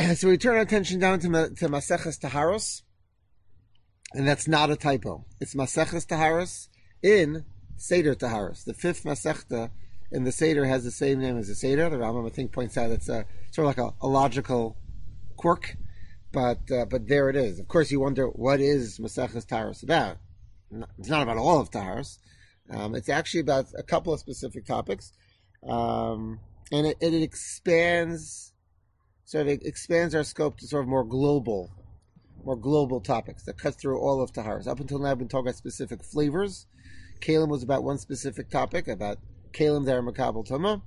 So we turn our attention down to Maseches Taharos, and that's not a typo. It's Maseches Taharos in Seder Taharos. The fifth Masechta in the Seder has the same name as the Seder. The Rambam, I think, points out it's sort of like a logical quirk, but there it is. Of course, you wonder, what is Maseches Taharos about? It's not about all of Taharos. It's actually about a couple of specific topics, and it expands our scope to sort of more global topics that cut through all of Taharos. Up until now, I've been talking about specific flavors. Kalim was about one specific topic, about Kalim that are Makabel Tumah.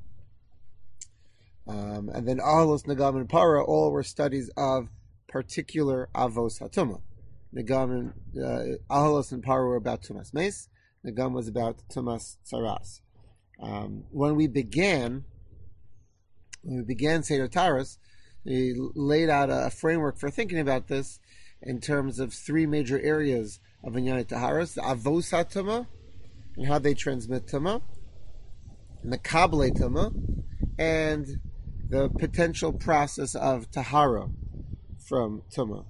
And then Ahalos, Nagam, and Para, all were studies of particular Avos HaTumah. Nagam, Ahalos, and Para were about Tumas Meis. Nagam was about Tumas Tsaras. When we began Seder Taharos, we laid out a framework for thinking about this in terms of three major areas of Inyanei Taharos: the Avos HaTumah, and how they transmit Tumah, Mekablei Tumah, and the potential process of Tahara from Tumah.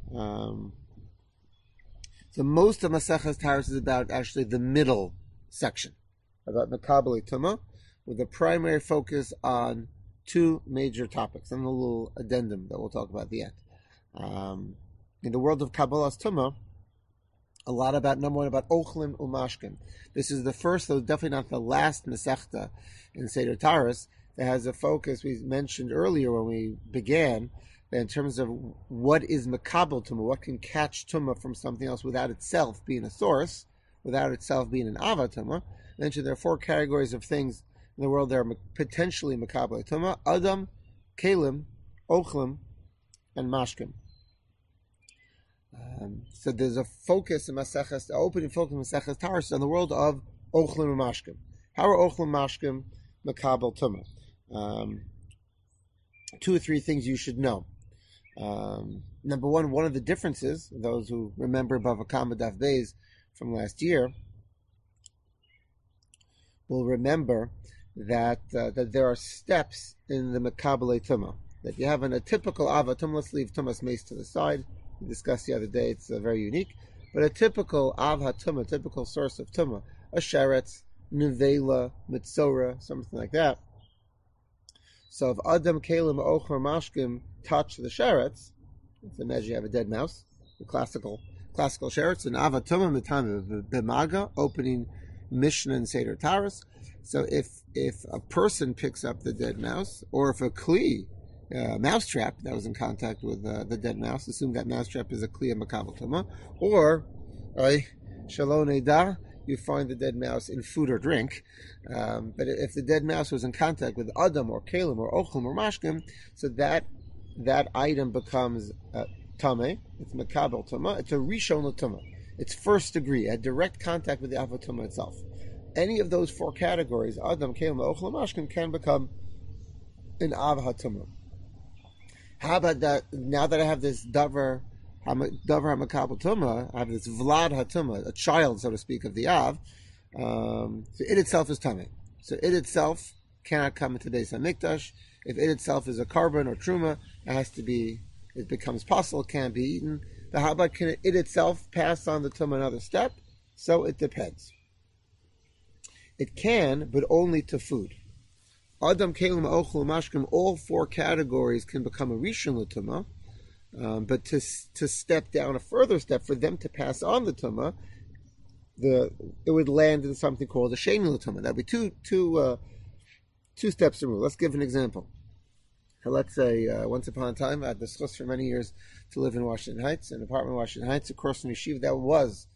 So most of Maseches Taharos is about actually the middle section, about Mekablei Tumah, with a primary focus on two major topics, and a little addendum that we'll talk about at the end. In the world of Kabbalas Tumah, a lot about, number one, about Ochlim Umashkim. This is the first, though definitely not the last Masechta in Seder Taharos that has a focus we mentioned earlier when we began, in terms of what is Makabel Tumah, what can catch Tumah from something else without itself being a source, without itself being an Ava Tumah. Mentioned there are four categories of things in the world that are potentially Makabel Tumah: Adam, Kalim, Ochlim, and Mashkim. So there's a focus in Maseches, the opening focus in Maseches Taharos on the world of Ochlim and Mashkim. How are Ochlim and Mashkim Makabel Tumah? Two or three things you should know. Number one of the differences, those who remember Bava Kama Daf Beis from last year will remember that there are steps in the Mekablei Tumah. That you have a typical Ava Tumah, let's leave Tumas Meis to the side. We discussed the other day, it's very unique. But a typical Ava Tumah, typical source of Tumah, a Sheretz, Nevela, Mitzora, something like that. So if Adam, Kalim, Ochlim, Mashkim touch the Sheretz, let's imagine you have a dead mouse, the classical Sheretz, and Ava Tumah Mitam B'maga, opening Mishnah and Seder Taharos. So if a person picks up the dead mouse, or if a Kli, mousetrap that was in contact with the dead mouse, assume that mousetrap is a Kli of Makabel Tumah, or Shalom Neidah, you find the dead mouse in food or drink. But if the dead mouse was in contact with Adam or Kalim or Ochlim or Mashkim, so that item becomes Tameh, it's Makabel Tumah, it's a Rishon Tumah. It's first degree, a direct contact with the Ava Tumah itself. Any of those four categories, Adam, Kalim, Ochlim, Mashkim, can become an Ava Tumah. How about that? Now that I have this Davar HaMakabel Tumah, I have this Vlad HaTumah, a child, so to speak, of the Av. So it itself is Tameh. So it itself cannot come into Beis HaMikdash. If it itself is a carbon or Truma, it becomes possible, it can't be eaten. But how about, can it itself pass on the Tumah another step? So it depends. It can, but only to food. Adam, Kalim, Ochlim, Mashkim, all four categories can become a Rishon L'Tumah, but to step down a further step, for them to pass on the Tumah, it would land in something called a Sheni L'Tumah. That would be two steps removed. Let's give an example. Let's say, once upon a time, I had the schus for many years to live in Washington Heights, an apartment in Washington Heights, across from Yeshiva. That was,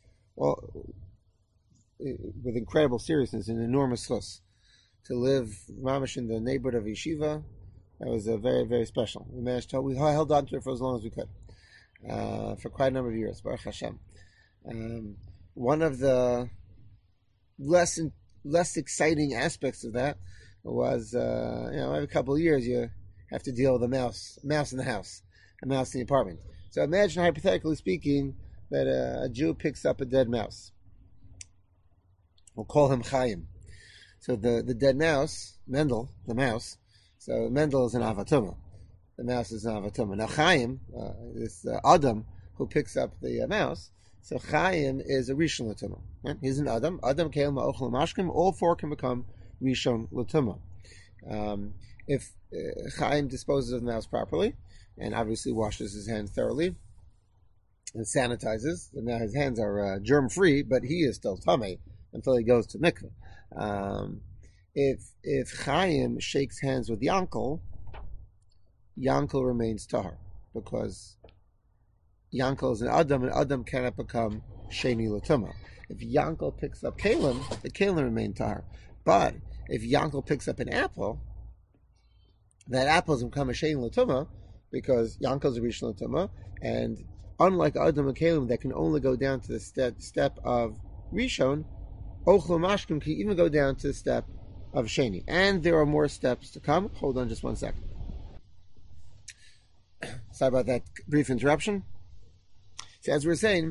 with incredible seriousness, an enormous schus. To live mamish in the neighborhood of Yeshiva, that was very, very special. We held on to it for as long as we could, for quite a number of years. Baruch Hashem. One of the less exciting aspects of that was, every couple of years you have to deal with a mouse in the house, a mouse in the apartment. So imagine, hypothetically speaking, that a Jew picks up a dead mouse. We'll call him Chaim. So the dead mouse, Mendel, the mouse, so Mendel is an Ava Tumah. the mouse is an avatuma. Now Chaim, this Adam who picks up the mouse, so Chaim is a Rishon Latuma. Right? He's an Adam. Adam Keil Ma'ochel Mashkim. All four can become Rishon Latuma. If Chaim disposes of the mouse properly, and obviously washes his hands thoroughly, and sanitizes, and now his hands are germ-free, but he is still tamei until he goes to mikveh. If Chaim shakes hands with Yankel, Yankel remains tahar, because Yankel is an Adam, and Adam cannot become Sheni Latuma. If Yankel picks up Kalim, the Kalim remain tahar. But if Yankel picks up an apple, that apple has become a Sheni Latuma, because Yankel is a Rishon Latuma, and unlike Adam and Kalim that can only go down to the step of Rishon, Ochel Mashkim can even go down to the step of Sheni. And there are more steps to come. Hold on just 1 second. Sorry about that brief interruption. So as we're saying,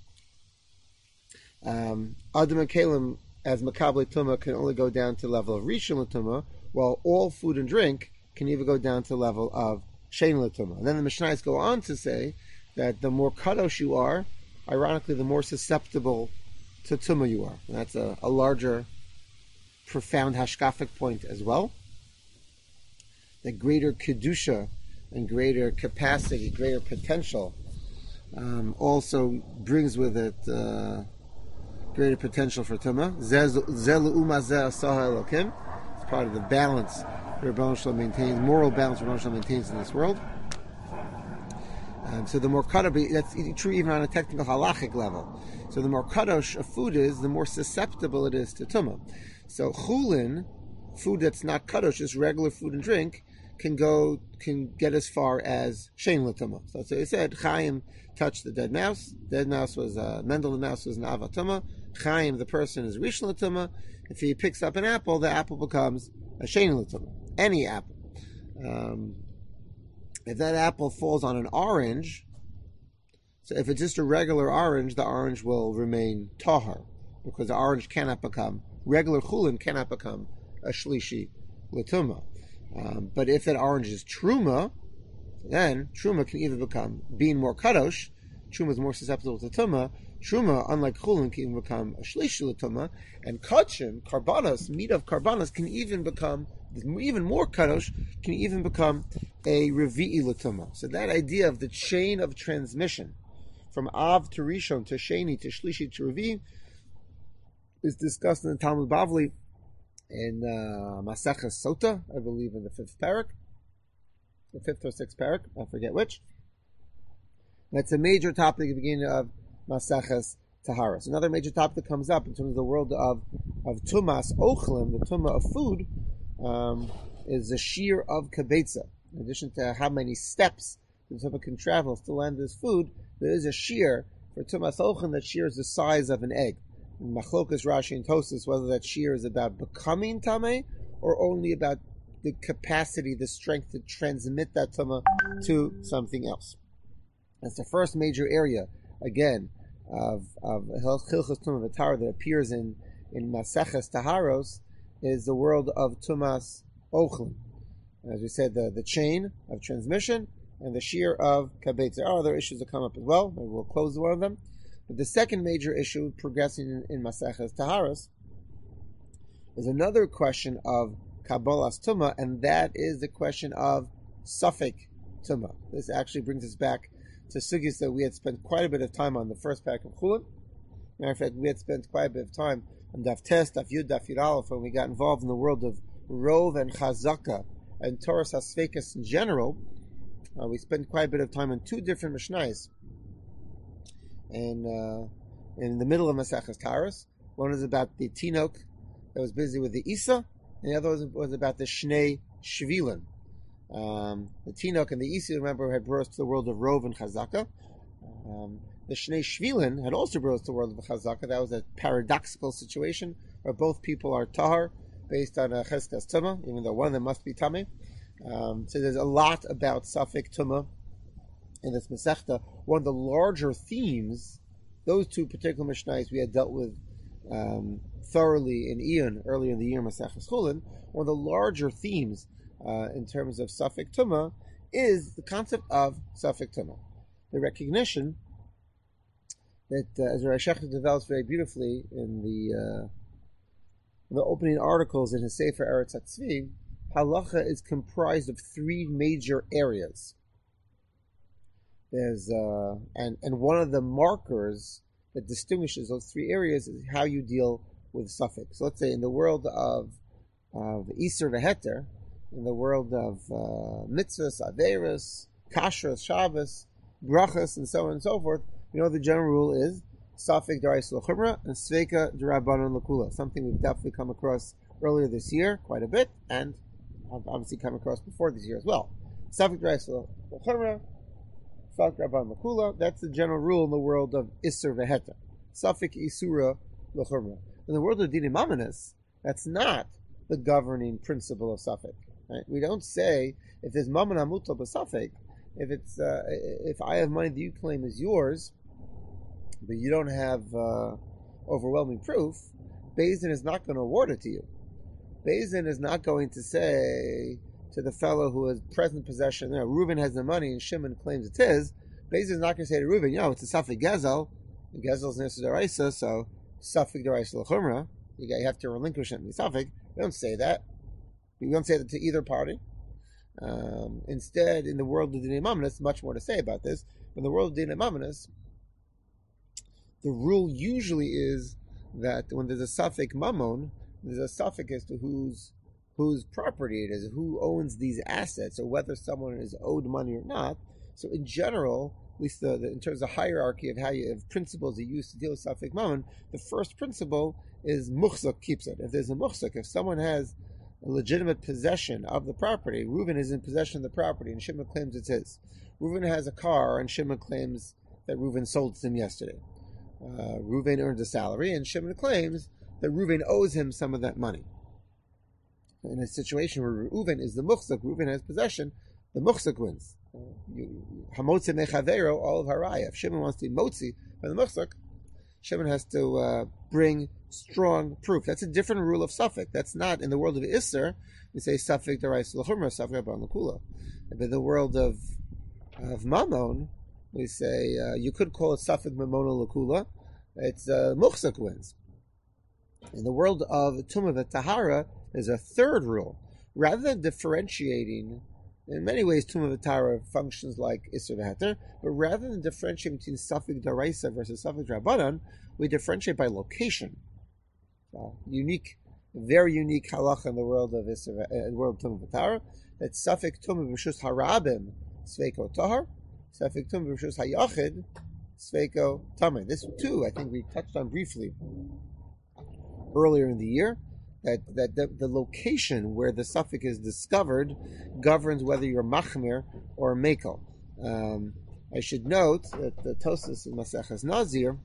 Adam and Kalim as Makabel Tumah can only go down to the level of Rishon Tumah, while all food and drink can even go down to the level of Sheni Tumah. And then the Mishnayos go on to say that the more kadosh you are, ironically, the more susceptible to tumah you are. And that's a larger, profound hashkafic point as well. The greater kedusha and greater capacity, greater potential, also brings with it greater potential for tumah. It's part of the balance that Rebbeinu Shalom maintains, moral balance Rebbeinu Shalom maintains in this world. So the more kadosh, that's true even on a technical halachic level. So the more kadosh a food is, the more susceptible it is to tumah. So chulin, food that's not kadosh, just regular food and drink, can get as far as shein l'tumah. So that's what he said. Chaim touched the dead mouse. Dead mouse was Mendel. The mouse was an avatuma. Chaim, the person, is rishon l'tumah. If he picks up an apple, the apple becomes a shein l'tumah. Any apple. If that apple falls on an orange, so if it's just a regular orange, the orange will remain tahar, because the orange cannot become, regular chulin cannot become a shlishi l'tumah. But if that orange is truma, then truma can either become, being more kadosh, truma is more susceptible to tumah. Truma, unlike chulin, can even become a shlishi l'tumah, and kachim, karbanos, meat of karbanos, can even become even more kadosh, can even become a revi'i l'tumah. So that idea of the chain of transmission from Av to Rishon to Sheni to Shlishi to Revi is discussed in the Talmud Bavli in Maseches Sota, I believe in the 5th parak, the 5th or 6th parak, I forget which. That's a major topic at the beginning of Maseches Taharos. Another major topic that comes up in terms of the world of Tumas Ochlim, the Tumah of food, is the shear of Kabetza. In addition to how many steps the Tumah can travel to land this food, there is a shear for Tumas Ochlim. That shear is the size of an egg. In Machlokas, Rashi, and Tosas, whether that shear is about becoming Tameh or only about the capacity, the strength to transmit that Tumah to something else. That's the first major area, again, of Hilchos Tumah V'Tahara that appears in Maseches Taharos, is the world of Tumas Ochlim. As we said, the chain of transmission and the shear of Kabetz. There are other issues that come up as well. Maybe we'll close one of them. But the second major issue progressing in Maseches Taharos is another question of Kabbalas Tumah, and that is the question of Safek Tumah. This actually brings us back to sugis that we had spent quite a bit of time on the first parak of Chulin. Matter of fact, we had spent quite a bit of time on Daf Tes, Daf Yud, Daf Yud Aleph, when we got involved in the world of Rov and Chazaka and Torah HaSfeikus in general. We spent quite a bit of time on two different Mishnayos in the middle of Maseches Taharos. One is about the Tinok that was busy with the Isa, and the other was about the Shnei Shvilin. The Tinok and the Isa, remember, had brought us to the world of Rov and Chazaka. The Shnei Shvilin had also brought us to the world of Chazaka. That was a paradoxical situation where both people are Tahar based on a Cheskas Tumah, even though one of them must be Tameh. So there's a lot about Safek Tumah in this Masechta. One of the larger themes, those two particular Mishnayos we had dealt with thoroughly in Iyun earlier in the year, Maseches Chulin. One of the larger themes in terms of Safek Tumah is the concept of Safek Tumah. The recognition that, as Rav Shechter develops very beautifully in the opening articles in his Sefer Eretz HaTzvi, halacha is comprised of three major areas. There's and one of the markers that distinguishes those three areas is how you deal with suffix. So let's say in the world of Isur v'Heter, in the world of mitzvahs, averos, kashrus, Shabbos, brachas, and so on and so forth, the general rule is Safek D'Oraisa L'Chumra and Sveika D'Rabbanan L'Kula. Something we've definitely come across earlier this year, quite a bit, and I've obviously come across before this year as well. Safek D'Oraisa L'Chumra, Safek D'Rabbanan L'Kula. That's the general rule in the world of Isur v'Heter. Safek Isura L'Chumra. In the world of Dinei Mamonos, that's not the governing principle of Safek. Right? We don't say if there's Mammon Hamutal b'Safek, if I have money that you claim is yours, but you don't have overwhelming proof, Beis Din is not going to award it to you. Beis Din is not going to say to the fellow who has present possession, Reuven has the money and Shimon claims it's his. Beis Din is not going to say to Reuven, it's a Safek Gezel. The Gezel is Nisur D'Oraisa, so Safek D'Oraisa L'Chumra. You have to relinquish it in the Safek. We don't say that. We don't say that to either party. Instead, in the world of Dinei Mamonos, much more to say about this. In the world of Dinei Mamonos, the rule usually is that when there's a Safek Mammon, there's a Safek as to whose property it is, who owns these assets, or whether someone is owed money or not. So in general, at least in terms of hierarchy of how you have principles you use to deal with Safek Mammon, the first principle is Muchzak keeps it. If there's a Muchzak, if someone has a legitimate possession of the property, Reuven is in possession of the property and Shimon claims it's his. Reuven has a car and Shimon claims that Reuven sold to him yesterday. Reuven earned a salary and Shimon claims that Reuven owes him some of that money. In a situation where Reuven is the muchzak, Reuven has possession, the muchzak wins. Hamotzi mechavero, all of haraya. If Shimon wants to be motzi by the muchzak, Shimon has to bring strong proof. That's a different rule of Safek. That's not in the world of Isser. We say Safek D'Oraisa L'Chumra, Safek D'Rabbanan L'Kula. But in the world of Mammon, we say you could call it Safek Mamona L'Kula. It's Muchzak wins. In the world of Tumah v'Tahara, there's a third rule. Rather than differentiating, in many ways Tumah v'Tahara functions like Isser v'Heter, but rather than differentiating between Safek D'Oraisa versus Safek D'Rabbanan, we differentiate by location. Very unique halacha in the world of Tumah v'Tahara, that Safek Tumah b'Reshus Harabim Sveiko Tahar, Safek Tumah b'Reshus Hayachid Sveiko Tameh. This too, I think we touched on briefly earlier in the year, that the location where the Safek is discovered governs whether you're machmir or mekel. I should note that the Tosas in Maseches Nazir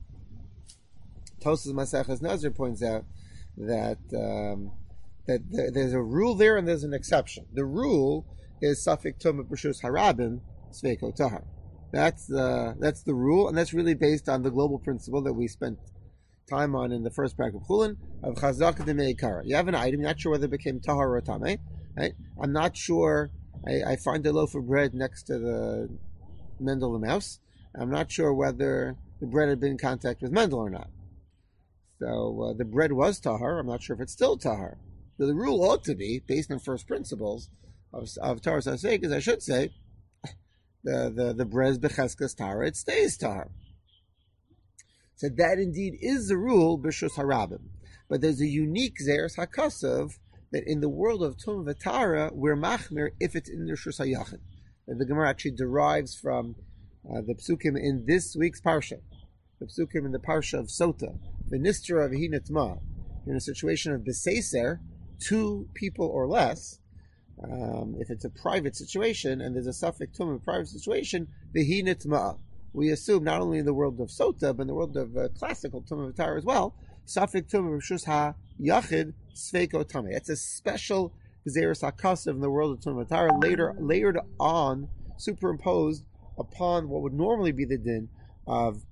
points out that there's a rule there and there's an exception. The rule is Safek Tumah b'Reshus Harabim Sveiko Tahar. That's the rule, and that's really based on the global principle that we spent time on in the first paragraph of Chulin of Chazaka de Meikara. You have an item, you're not sure whether it became Tahar or Tameh. Right? I'm not sure. I find a loaf of bread next to the Mendel and Mouse. I'm not sure whether the bread had been in contact with Mendel or not. So the bread was Tahar. I'm not sure if it's still Tahar. So the rule ought to be, based on first principles of Tahar Sasek, as I should say, the bread is Becheskas Tahar, it stays Tahar. So that indeed is the rule b'Reshus Harabim. But there's a unique Zeres HaKasav that in the world of Tumah v'Tahara, we're machmir if it's in the Reshus HaYachid. And the Gemara actually derives from the psukim in this week's parsha, the psukim in the parsha of Sota, the Nistra of Hinitma, in a situation of Beseser, 2 people or less. If it's a private situation and there's a Safek Tumah private situation, Behinitma. We assume not only in the world of Sota, but in the world of classical Tumah v'Tahara as well, Safek Tumah b'Reshus HaYachid Sveiko Tameh. It's a special Zeres HaKasav in the world of Tumah v'Tahara, layered on, superimposed upon what would normally be the din of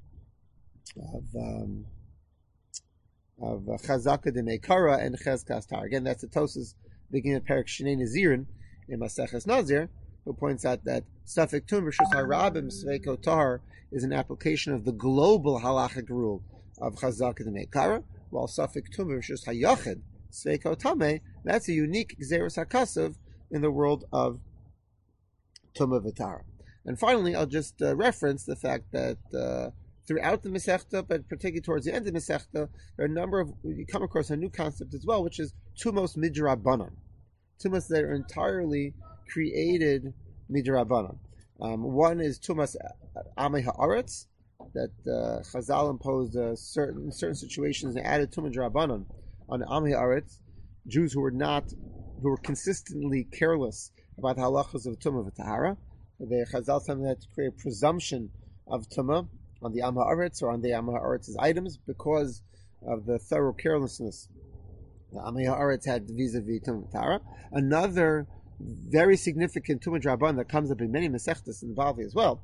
Chazaka de Meikara and Chezkas Tahar. Again, that's the Tosas beginning of Perek Shnei Nazirin in Maseches Nazir, who points out that Safek Tum Rishus Harabim Sveiko Tar is an application of the global halachic rule of Chazal Kedemei Kara, while Safek Tum Rishus Hayachid Sveiko Tameh, that's a unique Gzeros HaKasav in the world of Tumah V'Tara. And finally, I'll just reference the fact that throughout the Masechta, but particularly towards the end of the Masechta, there are a number of, you come across a new concept as well, which is Tumos Midrabanan. Tumos that are entirely created Midrabanan. One is Tumas Amei Haaretz, that Chazal imposed in certain situations and added Tumah Drabanan on Amei Haaretz, Jews who were consistently careless about the halachas of Tumah V'Tahara. The Chazal something that to create a presumption of Tumah on the Am Haaretz or on the Am Haaretz's items because of the thorough carelessness the Am Haaretz had vis-a-vis Tumah V'Tahara. Another very significant Tumah Draban that comes up in many Masechtas in Bavli as well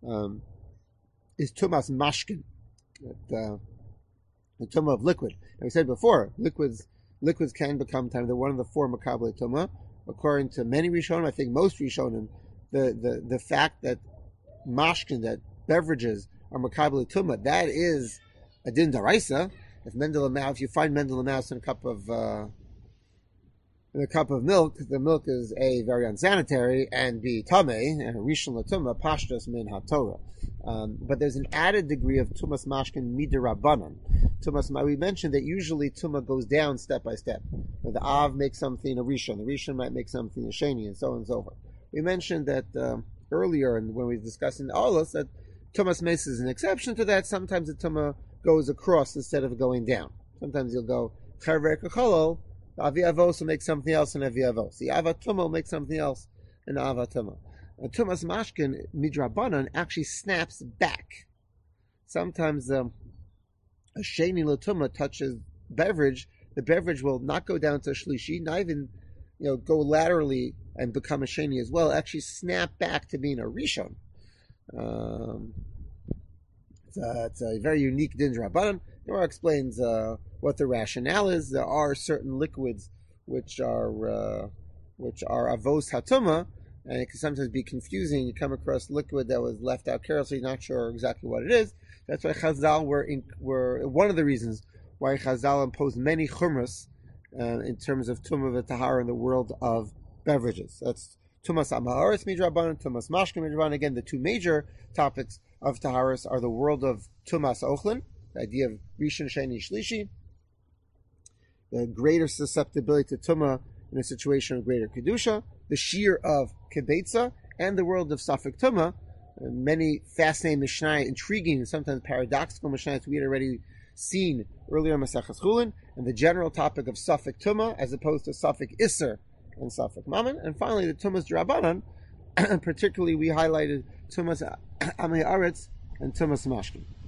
is Tumas Mashkin, the Tumah of liquid. And we said before, liquids can become time. They're one of the four Makabel Tumah. According to many Rishonim, I think most Rishonim, the fact that Mashkin, that beverages are Makabel Tumah, that is a din daraisa. If you find Mendel Mouse in a cup of milk, the milk is A, very unsanitary, and B, tameh, and rishon l'tumah, pashtus min haTorah. But there's an added degree of tumas mashkin midirabanan. We mentioned that usually tumah goes down step by step. The Av makes something a rishon, the rishon might make something a sheni, and so on and so forth. We mentioned that earlier, and when we were discussing the Olos, that tumas mes is an exception to that. Sometimes the tumah goes across instead of going down. Sometimes you'll go charver kacholol. The Avi Avos will make something else in Avi Avos. The Avatuma will make something else in Avatuma. And Tumas Mashkin Midrabanan actually snaps back. Sometimes a Sheni Latuma touches beverage, the beverage will not go down to a Shlishi, not even go laterally and become a Sheni as well, actually snap back to being a Rishon. It's a very unique Din Drabanan. The Gemara explains what the rationale is. There are certain liquids which are avos hatuma, and it can sometimes be confusing. You come across liquid that was left out carelessly, not sure exactly what it is. That's why Chazal were one of the reasons why Chazal imposed many chumras in terms of tumah v'tahara in the world of beverages. That's tumas amaharis midrabanan, tumas mashkin midrabanan. Again, the two major topics of taharis are the world of tumas ochlin, the idea of rishon, sheni, shlishi, the greater susceptibility to tumah in a situation of greater kedusha, the shear of kibetza, and the world of safek tumah. Many fascinating mishnah, intriguing and sometimes paradoxical mishnahs we had already seen earlier in Maseches Chulin, and the general topic of safek tumah as opposed to safek iser and safek mammon, and finally the tumas drabanan. Particularly, we highlighted tumas amei aretz and tumas mashkin.